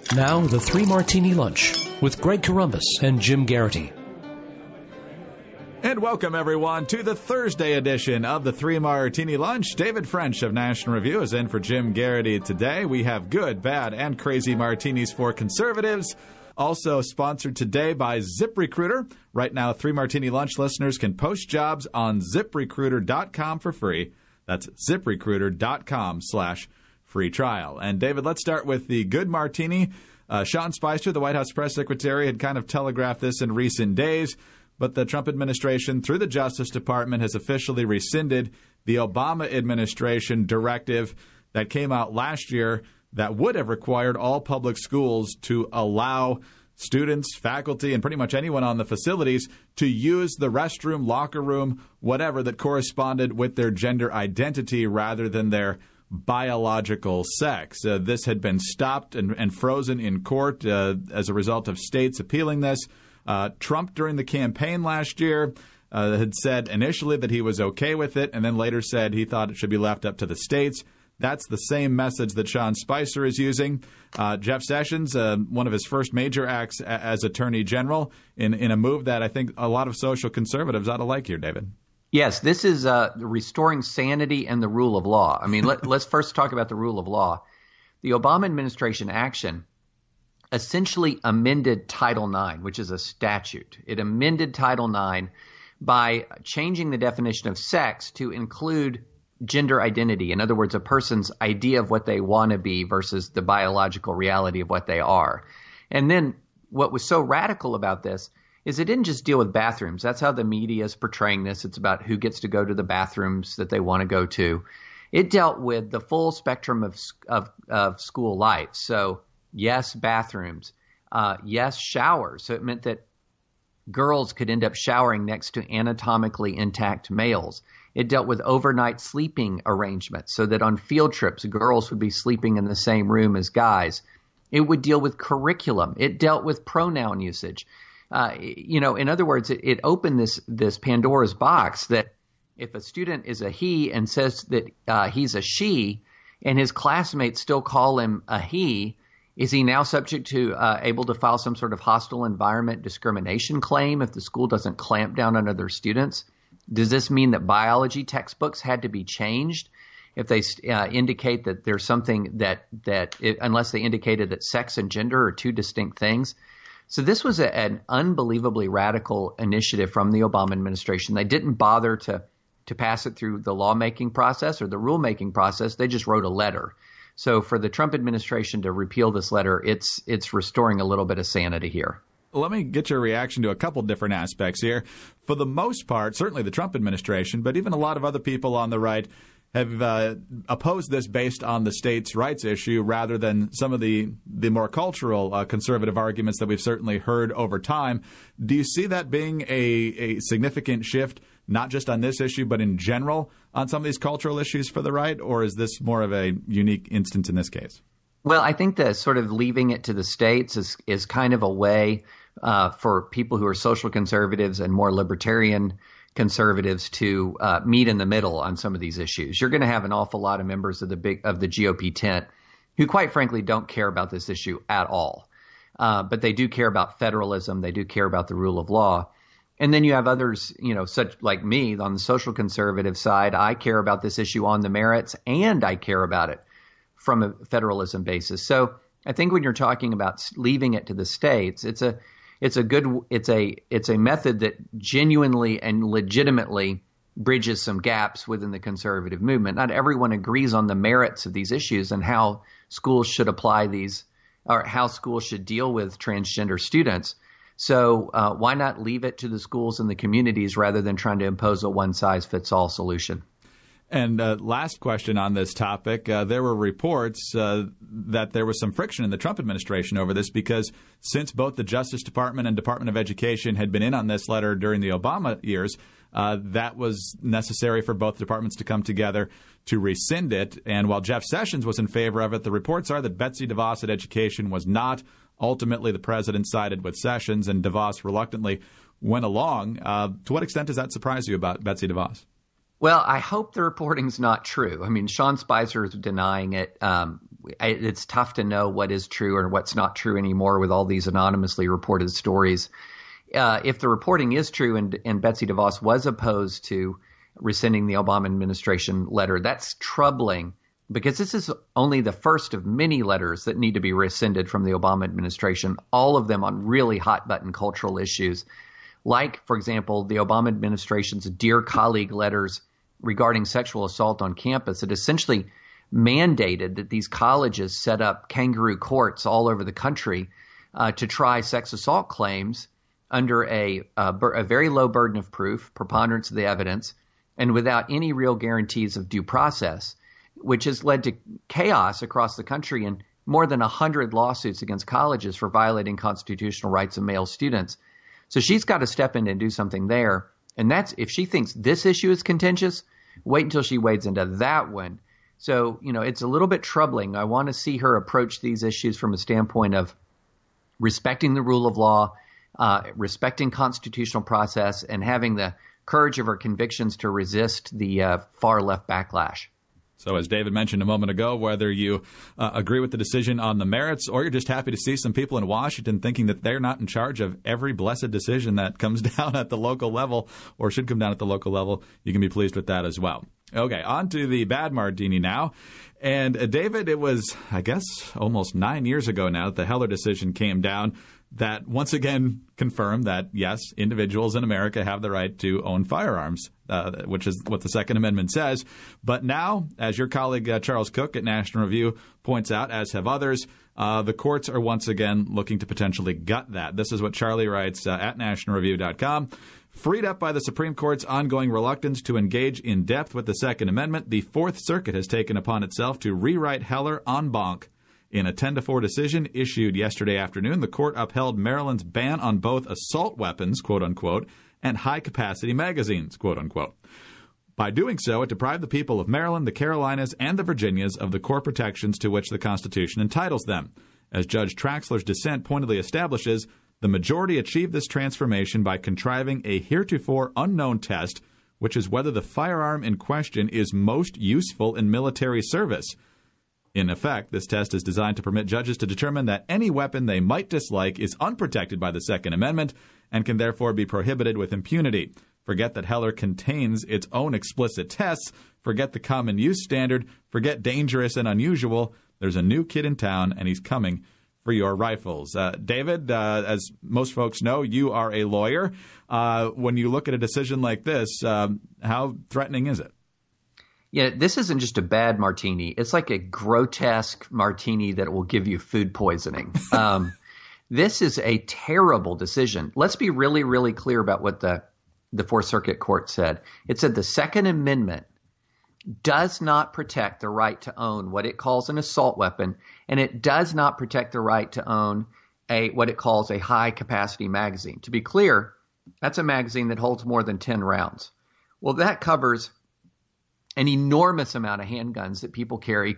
Now, the Three Martini Lunch with Greg Corombos and Jim Garrity. And welcome, everyone, to the Thursday edition of the Three Martini Lunch. David French of National Review is in for Jim Garrity today. We have good, bad, and crazy martinis for conservatives. Also sponsored today by ZipRecruiter. Right now, Three Martini Lunch listeners can post jobs on ZipRecruiter.com for free. That's ZipRecruiter.com/free trial. And David, let's start with the good martini. Sean Spicer, the White House press secretary, had kind of telegraphed this in recent days. But the Trump administration, through the Justice Department, has officially rescinded the Obama administration directive that came out last year that would have required all public schools to allow students, faculty, and pretty much anyone on the facilities to use the restroom, locker room, whatever that corresponded with their gender identity rather than their biological sex. This had been stopped and frozen in court as a result of states appealing this. Trump, during the campaign last year, had said initially that he was okay with it and then later said he thought it should be left up to the states. That's the same message that Sean Spicer is using. Jeff Sessions, one of his first major acts as Attorney General, in a move that I think a lot of social conservatives ought to like here, David. Yes, this is restoring sanity and the rule of law. I mean, let's first talk about the rule of law. The Obama administration action essentially amended Title IX, which is a statute. It amended Title IX by changing the definition of sex to include gender identity. In other words, a person's idea of what they want to be versus the biological reality of what they are. And then what was so radical about this is it didn't just deal with bathrooms. That's how the media is portraying this. It's about who gets to go to the bathrooms that they want to go to. It dealt with the full spectrum of school life. So yes, bathrooms. Yes, showers. So it meant that girls could end up showering next to anatomically intact males. It dealt with overnight sleeping arrangements so that on field trips, girls would be sleeping in the same room as guys. It would deal with curriculum. It dealt with pronoun usage. In other words, it opened this Pandora's box that if a student is a he and says that he's a she and his classmates still call him a he, is he now subject to able to file some sort of hostile environment discrimination claim if the school doesn't clamp down on other students? Does this mean that biology textbooks had to be changed if they indicate that there's something unless they indicated that sex and gender are two distinct things? So this was an unbelievably radical initiative from the Obama administration. They didn't bother to pass it through the lawmaking process or the rulemaking process. They just wrote a letter. So for the Trump administration to repeal this letter, it's restoring a little bit of sanity here. Let me get your reaction to a couple different aspects here. For the most part, certainly the Trump administration, but even a lot of other people on the right have opposed this based on the states' rights issue rather than some of the more cultural conservative arguments that we've certainly heard over time. Do you see that being a significant shift, not just on this issue, but in general on some of these cultural issues for the right, or is this more of a unique instance in this case? Well, I think that sort of leaving it to the states is kind of a way for people who are social conservatives and more libertarian conservatives to meet in the middle on some of these issues. You're going to have an awful lot of members of the GOP tent who, quite frankly, don't care about this issue at all. But they do care about federalism. They do care about the rule of law. And then you have others, such like me on the social conservative side. I care about this issue on the merits, and I care about it from a federalism basis. So I think when you're talking about leaving it to the states, it's a method that genuinely and legitimately bridges some gaps within the conservative movement. Not everyone agrees on the merits of these issues and how schools should apply these, or how schools should deal with transgender students. So why not leave it to the schools and the communities rather than trying to impose a one-size-fits-all solution? And last question on this topic, there were reports that there was some friction in the Trump administration over this because since both the Justice Department and Department of Education had been in on this letter during the Obama years, that was necessary for both departments to come together to rescind it. And while Jeff Sessions was in favor of it, the reports are that Betsy DeVos at Education was not. Ultimately, the president sided with Sessions, and DeVos reluctantly went along. To what extent does that surprise you about Betsy DeVos? Well, I hope the reporting's not true. I mean, Sean Spicer is denying it. it's tough to know what is true or what's not true anymore with all these anonymously reported stories. If the reporting is true and Betsy DeVos was opposed to rescinding the Obama administration letter, that's troubling because this is only the first of many letters that need to be rescinded from the Obama administration, all of them on really hot-button cultural issues, like, for example, the Obama administration's Dear Colleague letters regarding sexual assault on campus that essentially mandated that these colleges set up kangaroo courts all over the country to try sex assault claims under a very low burden of proof, preponderance of the evidence, and without any real guarantees of due process, which has led to chaos across the country and more than 100 lawsuits against colleges for violating constitutional rights of male students. So she's got to step in and do something there. And that's, if she thinks this issue is contentious, wait until she wades into that one. So, it's a little bit troubling. I want to see her approach these issues from a standpoint of respecting the rule of law, respecting constitutional process, and having the courage of her convictions to resist the far left backlash. So as David mentioned a moment ago, whether you agree with the decision on the merits or you're just happy to see some people in Washington thinking that they're not in charge of every blessed decision that comes down at the local level or should come down at the local level, you can be pleased with that as well. Okay, on to the bad martini now. And David, it was, I guess, almost 9 years ago now that the Heller decision came down that once again confirmed that, yes, individuals in America have the right to own firearms, which is what the Second Amendment says. But now, as your colleague Charles Cook at National Review points out, as have others, the courts are once again looking to potentially gut that. This is what Charlie writes at nationalreview.com. Freed up by the Supreme Court's ongoing reluctance to engage in depth with the Second Amendment, the Fourth Circuit has taken upon itself to rewrite Heller en banc. In a 10-4 decision issued yesterday afternoon, the court upheld Maryland's ban on both assault weapons, quote-unquote, and high-capacity magazines, quote-unquote. By doing so, it deprived the people of Maryland, the Carolinas, and the Virginias of the core protections to which the Constitution entitles them. As Judge Traxler's dissent pointedly establishes, the majority achieved this transformation by contriving a heretofore unknown test, which is whether the firearm in question is most useful in military service. In effect, this test is designed to permit judges to determine that any weapon they might dislike is unprotected by the Second Amendment and can therefore be prohibited with impunity. Forget that Heller contains its own explicit tests. Forget the common use standard. Forget dangerous and unusual. There's a new kid in town, and he's coming for your rifles. David, as most folks know, you are a lawyer. When you look at a decision like this, how threatening is it? Yeah, this isn't just a bad martini. It's like a grotesque martini that will give you food poisoning. This is a terrible decision. Let's be really, really clear about what the Fourth Circuit Court said. It said the Second Amendment does not protect the right to own what it calls an assault weapon, and it does not protect the right to own what it calls a high-capacity magazine. To be clear, that's a magazine that holds more than 10 rounds. Well, that covers an enormous amount of handguns that people carry,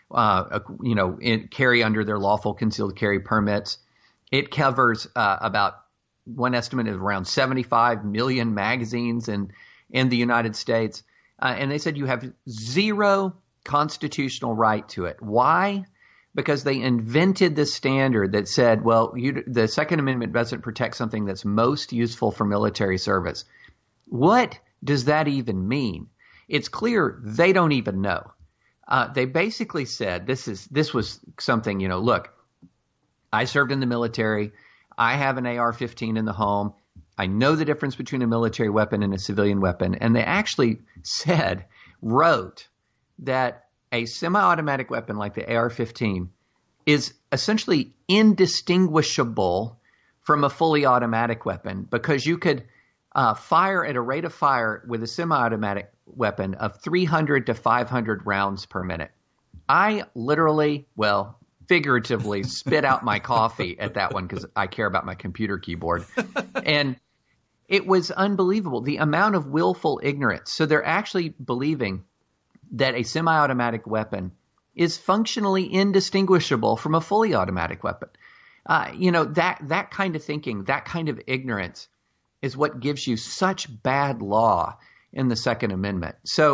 carry under their lawful concealed carry permits. It covers about one estimate of around 75 million magazines in the United States. And they said you have zero constitutional right to it. Why? Because they invented this standard that said, well, the Second Amendment doesn't protect something that's most useful for military service. What does that even mean? It's clear they don't even know. They basically said this was something, look, I served in the military. I have an AR-15 in the home. I know the difference between a military weapon and a civilian weapon. And they actually wrote that a semi-automatic weapon like the AR-15 is essentially indistinguishable from a fully automatic weapon because you could fire at a rate of fire with a semi-automatic weapon of 300 to 500 rounds per minute. I literally, figuratively spit out my coffee at that one because I care about my computer keyboard. And it was unbelievable, the amount of willful ignorance. So they're actually believing that a semi-automatic weapon is functionally indistinguishable from a fully automatic weapon. That kind of thinking, that kind of ignorance is what gives you such bad law in the Second Amendment. So,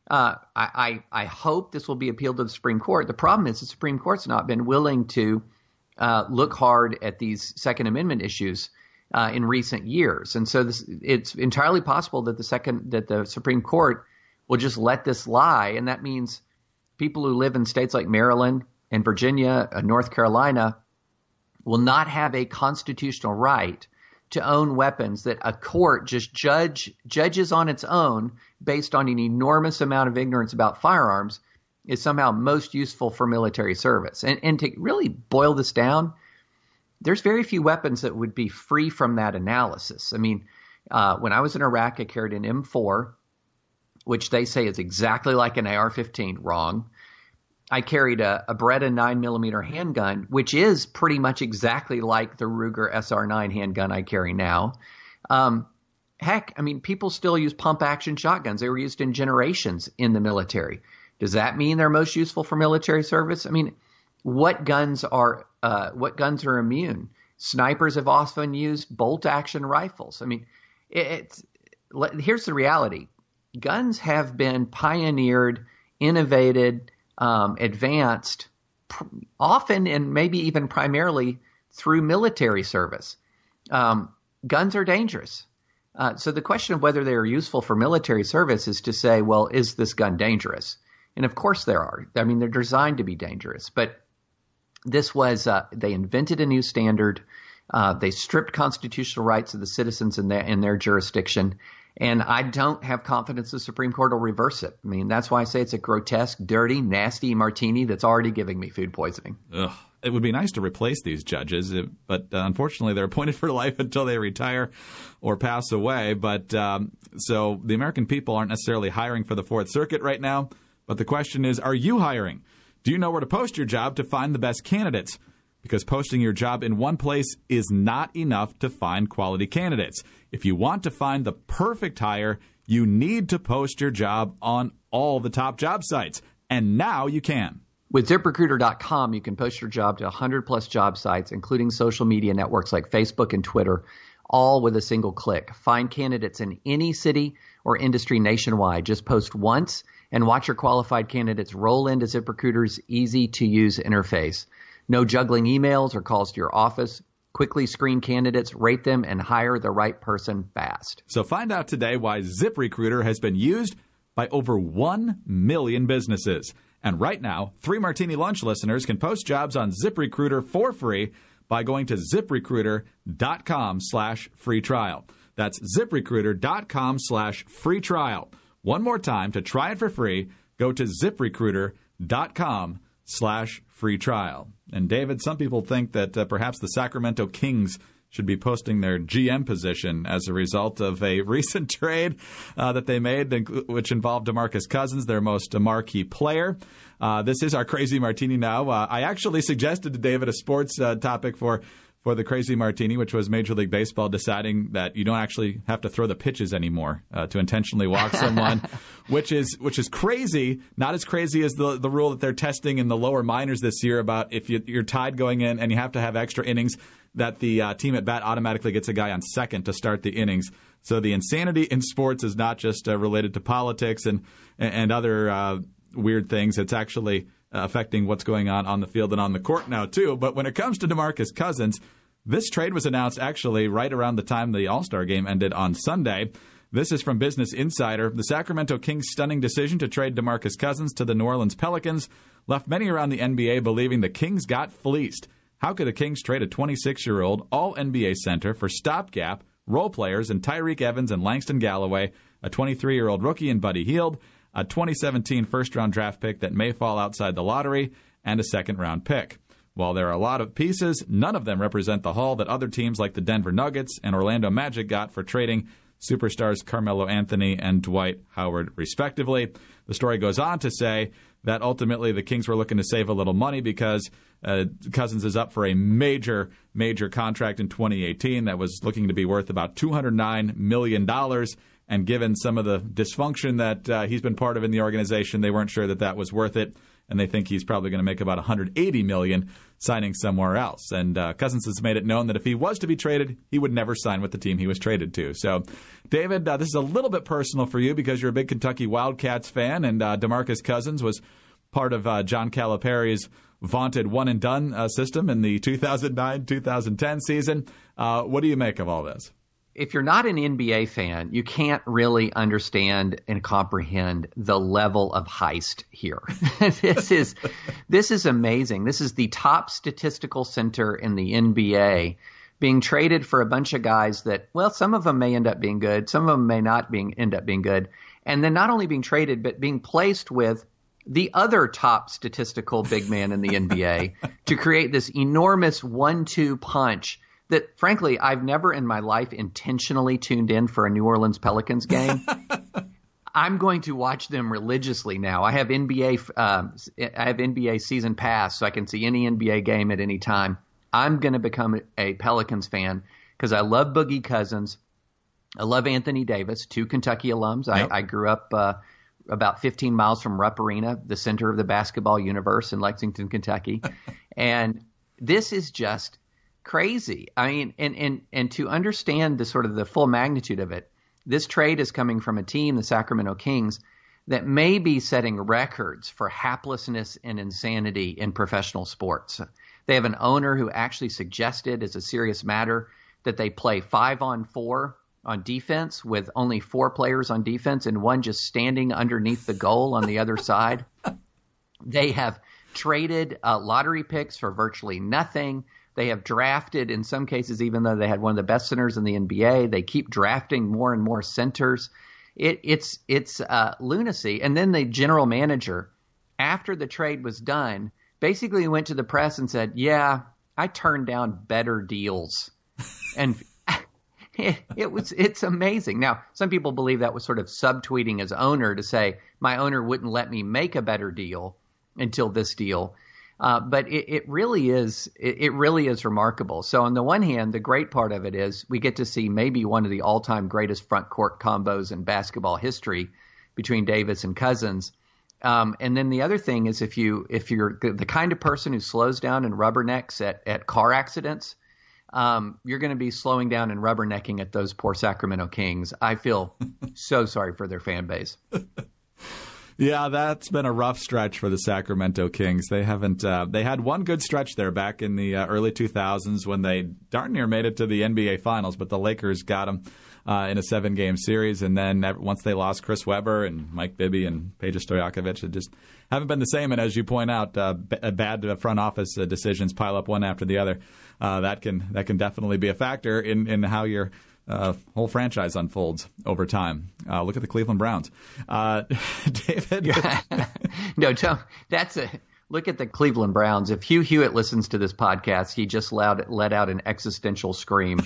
I hope this will be appealed to the Supreme Court. The problem is the Supreme Court's not been willing to look hard at these Second Amendment issues in recent years, and so it's entirely possible that the Supreme Court will just let this lie, and that means people who live in states like Maryland and Virginia, North Carolina, will not have a constitutional right to own weapons that a court just judges on its own based on an enormous amount of ignorance about firearms is somehow most useful for military service. And to really boil this down, there's very few weapons that would be free from that analysis. I mean, when I was in Iraq, I carried an M4, which they say is exactly like an AR-15. Wrong. I carried a Beretta 9mm handgun, which is pretty much exactly like the Ruger SR9 handgun I carry now. Heck, I mean, people still use pump-action shotguns. They were used in generations in the military. Does that mean they're most useful for military service? I mean, what guns are immune? Snipers have often used bolt-action rifles. I mean, here's the reality. Guns have been pioneered, innovated, advanced, often and maybe even primarily through military service. Guns are dangerous. So the question of whether they are useful for military service is to say, well, is this gun dangerous? And of course there are. I mean, they're designed to be dangerous. But this was, they invented a new standard. They stripped constitutional rights of the citizens in their jurisdiction. And I don't have confidence the Supreme Court will reverse it. I mean, that's why I say it's a grotesque, dirty, nasty martini that's already giving me food poisoning. Ugh. It would be nice to replace these judges, but unfortunately they're appointed for life until they retire or pass away. But so the American people aren't necessarily hiring for the Fourth Circuit right now. But the question is, are you hiring? Do you know where to post your job to find the best candidates? Because posting your job in one place is not enough to find quality candidates. If you want to find the perfect hire, you need to post your job on all the top job sites. And now you can. With ZipRecruiter.com, you can post your job to 100-plus job sites, including social media networks like Facebook and Twitter, all with a single click. Find candidates in any city or industry nationwide. Just post once and watch your qualified candidates roll into ZipRecruiter's easy-to-use interface. No juggling emails or calls to your office. Quickly screen candidates, rate them, and hire the right person fast. So find out today why ZipRecruiter has been used by over 1 million businesses. And right now, 3 Martini Lunch listeners can post jobs on ZipRecruiter for free by going to ZipRecruiter.com/free trial. That's ZipRecruiter.com/free trial. One more time, to try it for free, go to ZipRecruiter.com/free trial. And David, some people think that perhaps the Sacramento Kings should be posting their GM position as a result of a recent trade that they made, which involved DeMarcus Cousins, their most marquee player. This is our Crazy Martini now. I actually suggested to David a sports topic for the Crazy Martini, which was Major League Baseball deciding that you don't actually have to throw the pitches anymore to intentionally walk someone, which is crazy. Not as crazy as the rule that they're testing in the lower minors this year about if you're tied going in and you have to have extra innings, that the team at bat automatically gets a guy on second to start the innings. So the insanity in sports is not just related to politics and other weird things. It's actually affecting what's going on the field and on the court now, too. But when it comes to DeMarcus Cousins, this trade was announced actually right around the time the All-Star game ended on Sunday. This is from Business Insider. The Sacramento Kings' stunning decision to trade DeMarcus Cousins to the New Orleans Pelicans left many around the NBA believing the Kings got fleeced. How could the Kings trade a 26-year-old all-NBA center for stopgap role players in Tyreek Evans and Langston Galloway, a 23-year-old rookie in Buddy Hield, a 2017 first-round draft pick that may fall outside the lottery, and a second-round pick? While there are a lot of pieces, none of them represent the haul that other teams like the Denver Nuggets and Orlando Magic got for trading superstars Carmelo Anthony and Dwight Howard, respectively. The story goes on to say that ultimately the Kings were looking to save a little money because Cousins is up for a major contract in 2018 that was looking to be worth about $209 million. And given some of the dysfunction that he's been part of in the organization, they weren't sure that was worth it. and they think he's probably going to make about $180 million signing somewhere else. And Cousins has made it known that if he was to be traded, he would never sign with the team he was traded to. So, David, this is a little bit personal for you because you're a big Kentucky Wildcats fan, and DeMarcus Cousins was part of John Calipari's vaunted one-and-done system in the 2009-2010 season. What do you make of all this? If you're not an NBA fan, you can't really understand and comprehend the level of heist here. This is amazing. This is the top statistical center in the NBA being traded for a bunch of guys that, well, some of them may end up being good, some of them may not end up being good, and then not only being traded, but being placed with the other top statistical big man in the NBA to create this enormous 1-2 punch that, frankly, I've never in my life intentionally tuned in for a New Orleans Pelicans game. I'm going to watch them religiously now. I have NBA season pass, so I can see any NBA game at any time. I'm going to become a Pelicans fan because I love Boogie Cousins. I love Anthony Davis, two Kentucky alums. Yep. I grew up about 15 miles from Rupp Arena, the center of the basketball universe in Lexington, Kentucky. And this is just crazy. I mean, and to understand the sort of the full magnitude of it, this trade is coming from a team, the Sacramento Kings, that may be setting records for haplessness and insanity in professional sports. They have an owner who actually suggested as a serious matter that they play 5-on-4 on defense with only 4 players on defense and one just standing underneath the goal on the other side. They have traded lottery picks for virtually nothing. They have drafted, in some cases, even though they had one of the best centers in the NBA, they keep drafting more and more centers. It's lunacy. And then the general manager, after the trade was done, basically went to the press and said, yeah, I turned down better deals. And it's amazing. Now, some people believe that was sort of subtweeting his owner to say, my owner wouldn't let me make a better deal until this deal. But it really is remarkable. So on the one hand, the great part of it is we get to see maybe one of the all-time greatest front court combos in basketball history between Davis and Cousins. And then the other thing is if you're the kind of person who slows down and rubbernecks at car accidents, you're going to be slowing down and rubbernecking at those poor Sacramento Kings. I feel so sorry for their fan base. Yeah, that's been a rough stretch for the Sacramento Kings. They haven't. They had one good stretch there back in the early 2000s when they darn near made it to the NBA Finals, but the Lakers got them in a 7-game series. And then once they lost Chris Webber and Mike Bibby and Peja Stojakovic, it just haven't been the same. And as you point out, bad front office decisions pile up one after the other. That can definitely be a factor in how your whole franchise unfolds over time. Look at the Cleveland Browns. David? No, look at the Cleveland Browns. If Hugh Hewitt listens to this podcast, he just let out an existential scream.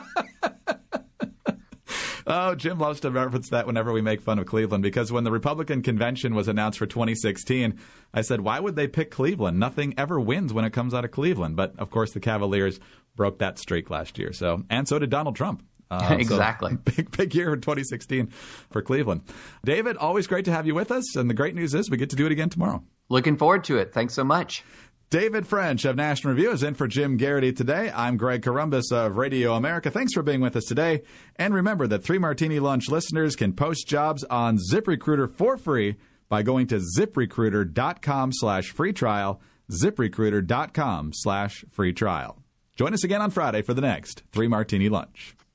Oh, Jim loves to reference that whenever we make fun of Cleveland, because when the Republican convention was announced for 2016, I said, why would they pick Cleveland? Nothing ever wins when it comes out of Cleveland. But, of course, the Cavaliers broke that streak last year. And so did Donald Trump. Exactly. So big year in 2016 for Cleveland. David, always great to have you with us. And the great news is we get to do it again tomorrow. Looking forward to it. Thanks so much. David French of National Review is in for Jim Garrity today. I'm Greg Corombos of Radio America. Thanks for being with us today. And remember that 3 Martini Lunch listeners can post jobs on ZipRecruiter for free by going to ZipRecruiter.com/free trial, ZipRecruiter.com/free trial. Join us again on Friday for the next 3 Martini Lunch.